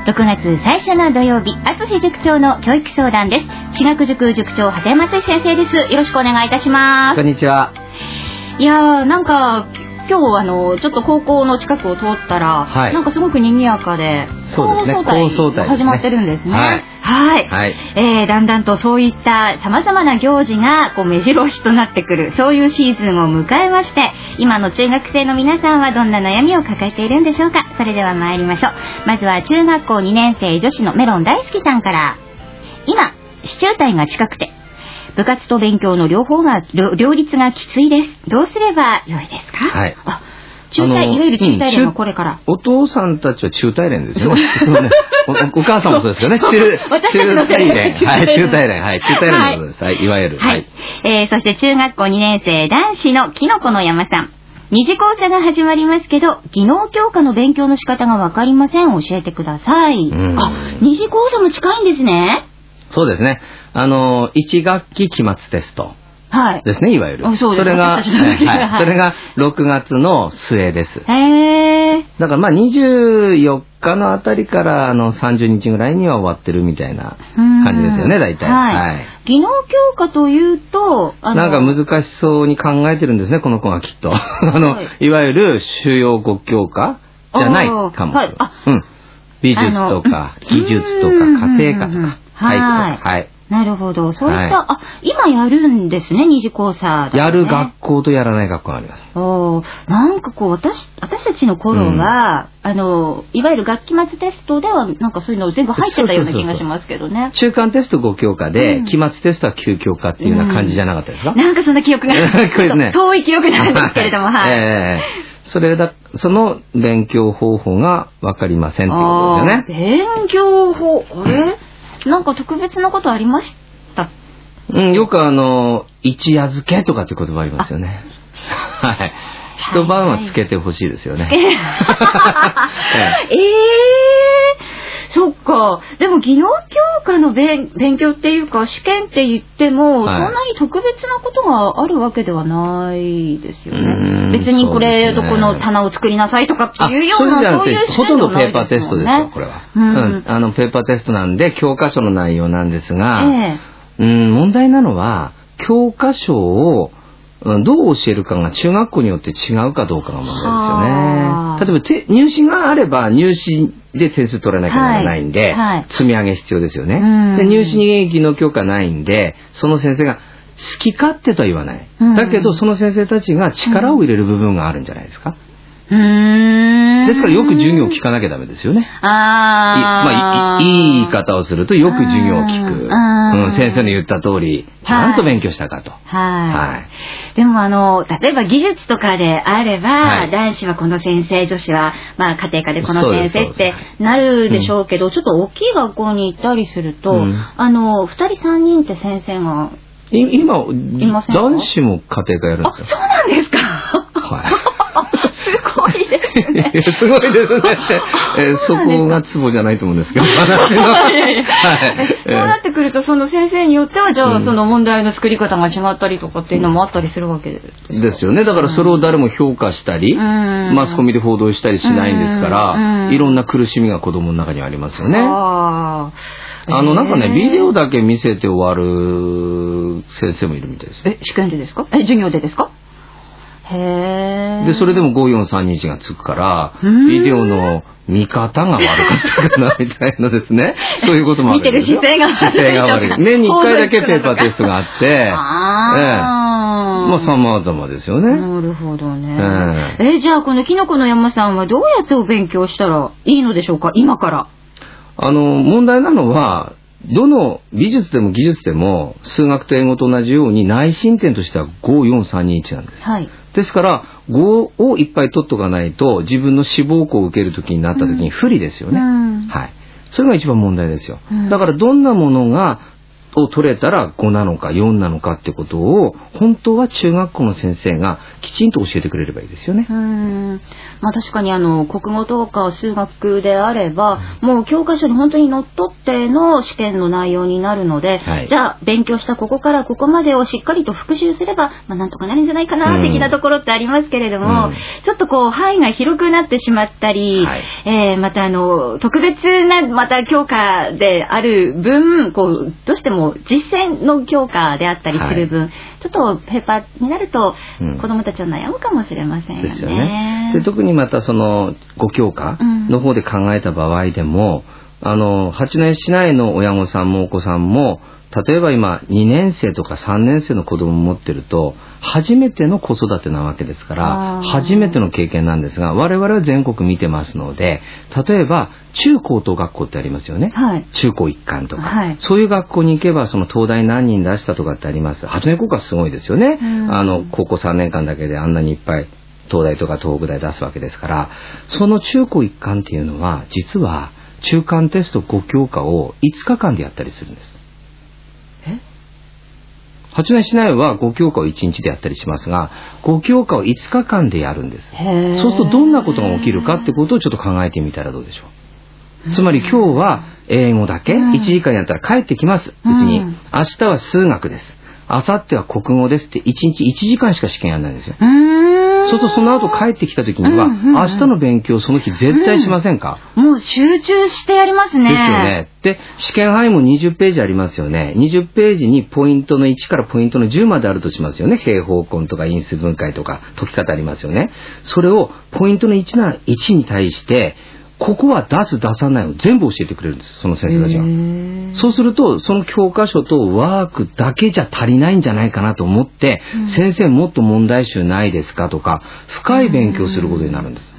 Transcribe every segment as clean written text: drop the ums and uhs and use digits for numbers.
6月最初の土曜日、淳塾長の教育相談です。私学塾塾長畑山淳先生です。よろしくお願いいたします。 こんにちは。 いやー、なんか今日ちょっと高校の近くを通ったら、はい、なんかすごく賑やかで、 そうですね、高層隊始まってるんですね。 はい、 はい、だんだんとそういった様々な行事が目白押しとなってくる、そういうシーズンを迎えまして、今の中学生の皆さんはどんな悩みを抱えているんでしょうか。それでは参りましょう。まずは中学校2年生女子のメロン大好きさんから。今支中隊が近くて部活と勉強の両立がきついです。どうすればよいですか。 はい。 中隊、いわゆる中隊連はこれから。 お父さんたちは中隊連ですよね。お母さんもそうですよね。中隊連。はい、中隊連。はい、中隊連のことです。はい、いわゆる。 はい。そして中学校2年生男子のキノコの山さん。二次講座が始まりますけど、技能強化の勉強の仕方がわかりません。教えてください。二次講座も近いんですね。 そうですね。1学期期末テスト。はい。ですね、いわゆる。それが6月の末です。だから24日のあたりから30日ぐらいには終わってるみたいな感じですよね、大体。はい。 技能強化というと、 なんか難しそうに考えてるんですね、この子がきっと。いわゆる主要5教科じゃない科目。美術とか、技術とか、家庭科とか、体育とか。はい。 なるほど。そういった、今やるんですね、二次講座、 やる学校とやらない学校があります。 なんか私たちの頃は、いわゆる学期末テストでは、なんかそういうの全部入ってたような気がしますけどね。 中間テスト5教科で、期末テストは9教科っていうような感じじゃなかったですか。 なんかそんな記憶が、遠い記憶なんですけれども、はい。 その勉強方法がわかりませんってことですよね。 勉強法、なんか特別なことありました？ よく一夜漬けとかって言葉ありますよね。はい。一晩はつけてほしいですよね。そっか。でも技能強化の勉強っていうか試験って言っても、そんなに特別なことがあるわけではないですよね。別にこれどこの棚を作りなさいとかっていうようなそういうほとんどペーパーテストですよ、これは。ペーパーテストなんで教科書の内容なんですが、問題なのは教科書をどう教えるかが中学校によって違うかどうかが問題ですよね。例えば入試があれば入試で点数取らなきゃならないんで、積み上げ必要ですよね。で入試に技能強化ないんで、その先生が好き勝手とは言わない。だけどその先生たちが力を入れる部分があるんじゃないですか。ですからよく授業を聞かなきゃダメですよね。いい言い方をするとよく授業を聞く。先生の言った通りちゃんと勉強したかと。 でも例えば技術とかであれば、男子はこの先生、女子は家庭科でこの先生ってなるでしょうけど、ちょっと大きい学校に行ったりすると、2人3人って先生が今男子も家庭科やるんですか？ そうなんですか。すごいですね。 すごいですね。そこがツボじゃないと思うんですけど。そうなってくると、その先生によっては、じゃあ、その問題の作り方が違ったりとかっていうのもあったりするわけですよね。だからそれを誰も評価したり、マスコミで報道したりしないんですから、いろんな苦しみが子供の中にありますよね。なんかね、ビデオだけ見せて終わる先生もいるみたいです。 試験でですか？授業でですか？ で、それでも5431がつくから、ビデオの見方が悪かったかな、みたいなですね。そういうこともあるんですよ。 見てる姿勢が悪い。 年に1回だけペーパーテストがあって、様々ですよね。 なるほどね。じゃあ、このキノコの山さんはどうやってお勉強したらいいのでしょうか、今から。 問題なのは、どの美術でも技術でも数学と英語と同じように内申点としては54321なんです。ですから5をいっぱい取っとかないと自分の志望校を受けるときになったときに不利ですよね。それが一番問題ですよ。だからどんなものがを取れたら5なのか4なのかってことを本当は中学校の先生がきちんと教えてくれればいいですよね。 確かに国語とか数学であれば、もう教科書に本当にのっとっての試験の内容になるので、じゃあ勉強したここからここまでをしっかりと復習すれば、なんとかなるんじゃないかな的なところってありますけれども、ちょっと範囲が広くなってしまったり、また特別なまた教科である分どうしても実践の教科であったりする分、ちょっとペーパーになると子どもたちは悩むかもしれませんよね。 ですよね。で特にまたその5教科の方で考えた場合でも、八戸市内の親御さんもお子さんも例えば今2年生とか3年生の子供を持ってると初めての子育てなわけですから初めての経験なんですが、我々は全国見てますので、例えば中高等学校ってありますよね、中高一貫とか、そういう学校に行けばその東大何人出したとかってあります。八戸高校はすごいですよね。高校3年間だけであんなにいっぱい東大とか東北大出すわけですから、その中高一貫っていうのは実は中間テスト5教科を5日間でやったりするんです。八戸市内は5教科を1日でやったりしますが、5教科を5日間でやるんです。そうするとどんなことが起きるかってことをちょっと考えてみたらどうでしょう。つまり今日は英語だけ1時間やったら帰ってきます。別に明日は数学です、明後日は国語ですって1日1時間しか試験やらないんですよ。そうするとその後帰ってきた時には明日の勉強その日絶対しませんか。 もう集中してやりますね。 ですよね。で試験範囲も20ページありますよね。20ページにポイントの1からポイントの10まであるとしますよね。平方根とか因数分解とか解き方ありますよね。それをポイントの1に対してここは出す出さないを全部教えてくれるんです、その先生たちが。そうするとその教科書とワークだけじゃ足りないんじゃないかなと思って、先生もっと問題集ないですかとか深い勉強することになるんです。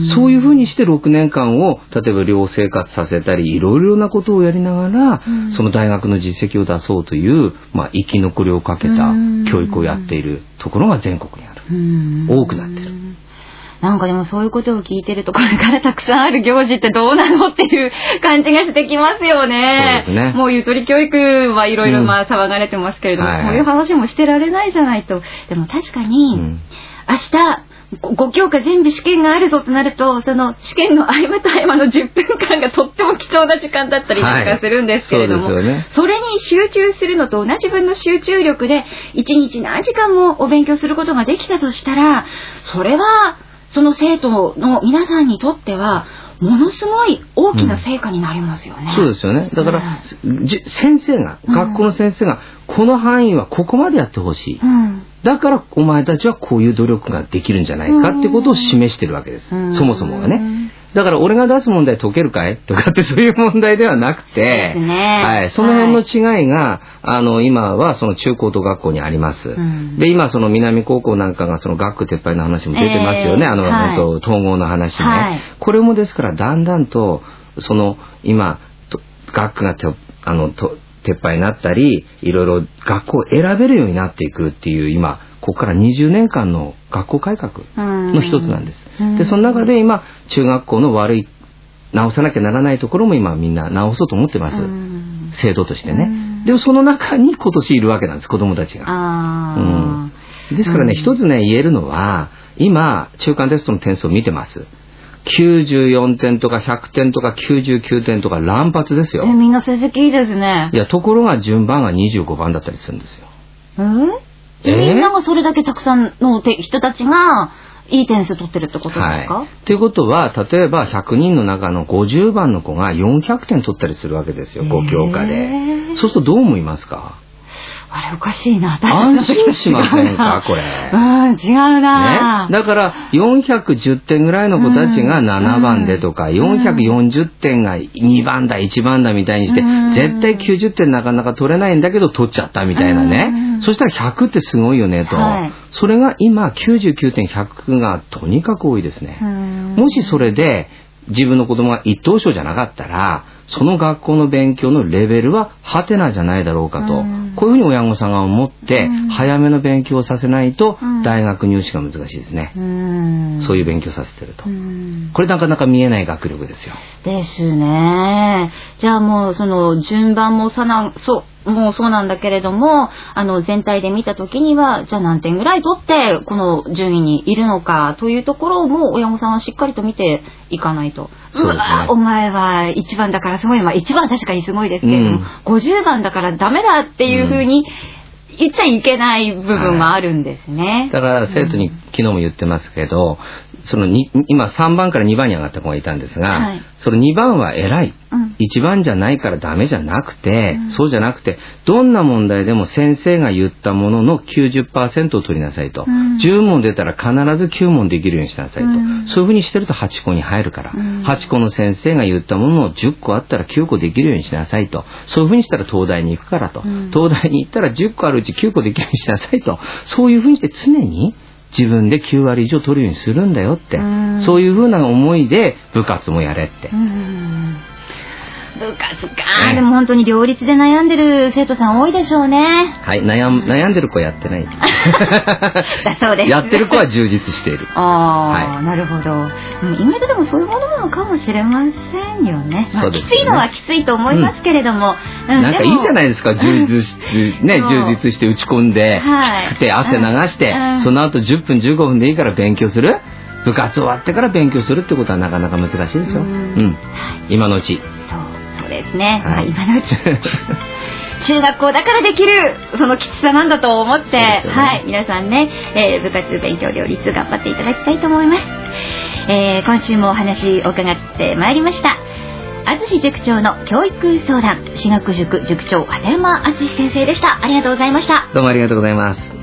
そういうふうにして6年間を例えば寮生活させたりいろいろなことをやりながら、その大学の実績を出そうという、生き残りをかけた教育をやっているところが全国にある、多くなってる。 なんかでもそういうことを聞いてるとこれからたくさんある行事ってどうなのっていう感じがしてきますよね。そうですね。もうゆとり教育はいろいろ騒がれてますけれども、そういう話もしてられないじゃないと。でも確かに、明日5教科全部試験があるぞとなると、その試験の合間と合間の10分間がとっても貴重な時間だったりとかするんですけれども、それに集中するのと同じ分の集中力で1日何時間もお勉強することができたとしたら、それはその生徒の皆さんにとってはものすごい大きな成果になりますよね。 そうですよね。だから、先生が、学校の先生がこの範囲はここまでやってほしい、だからお前たちはこういう努力ができるんじゃないかってことを示してるわけです、そもそもがね。だから俺が出す問題解けるかいとかってそういう問題ではなくて、その辺の違いが今はその中高等学校にあります、で今その南高校なんかがその学区撤廃の話も出てますよね、統合の話ね、これもですからだんだんとその今学区が撤廃になったりいろいろ学校を選べるようになっていくっていう今ここから20年間の学校改革の一つなんです。でその中で今中学校の悪い直さなきゃならないところも今みんな直そうと思ってます、制度としてね。でもその中に今年いるわけなんです、子どもたちが。ですからね、一つね言えるのは今中間テストの点数を見てます。94点とか100点とか99点とか乱発ですよ。 みんな成績いいですね。 いやところが順番が25番だったりするんですよ。 みんながそれだけたくさんの人たちがいい点数取ってるってことですか？ ということは例えば100人の中の50番の子が400点取ったりするわけですよ、5教科で。そうするとどう思いますか？ あれおかしいな。 安心しませんかこれ。 違うな、 だから410点ぐらいの子たちが7番でとか、440点が2番だ1番だみたいにして、絶対90点なかなか取れないんだけど取っちゃったみたいなね、そしたら100ってすごいよねと、それが今99点100がとにかく多いですね。もしそれで自分の子供が一等賞じゃなかったら、その学校の勉強のレベルはハテナじゃないだろうかと、こういうふうに親御さんが思って、早めの勉強をさせないと、大学入試が難しいですね。そういう勉強させてると。これなかなか見えない学力ですよ。 ですね。じゃあもうその順番ももうそうなんだけれども、全体で見たときには、じゃあ何点ぐらい取って、この順位にいるのかというところも、親御さんはしっかりと見ていかないと。 そうですね。 お前は1番だからすごい、1番は確かにすごいですけれども、50番だからダメだっていうふうに言っちゃいけない部分があるんですね。 だから生徒に昨日も言ってますけど、今3番から2番に上がった子がいたんですが、その2番は偉い。1番じゃないからダメじゃなくて、そうじゃなくて、どんな問題でも先生が言ったものの 90% を取りなさいと。10問出たら必ず9問できるようにしなさいと。そういうふうにしてると8個に入るから。8個の先生が言ったものを10個あったら9個できるようにしなさいと。そういうふうにしたら東大に行くからと。東大に行ったら10個あるうち9個できるようにしなさいと。そういうふうにして常に自分で9割以上取るようにするんだよって。そういうふうな思いで部活もやれって。 部活か。でも本当に両立で悩んでる生徒さん多いでしょうね。 はい、悩んでる子はやってない。 だそうです。 やってる子は充実している。 はい、なるほど。意外とでもそういうものなのかもしれませんよね。きついのはきついと思いますけれども。 なんかいいじゃないですか、充実して打ち込んで、きつくて汗流して、その後10分15分でいいから勉強する。部活終わってから勉強するってことはなかなか難しいですよ。今のうち。 そうですね。今のうち。中学校だからできるそのきつさなんだと思って、皆さんね、部活勉強両立頑張っていただきたいと思います。今週もお話を伺ってまいりました。淳塾長の教育相談、私学塾塾長片山淳先生でした。ありがとうございました。 どうもありがとうございます。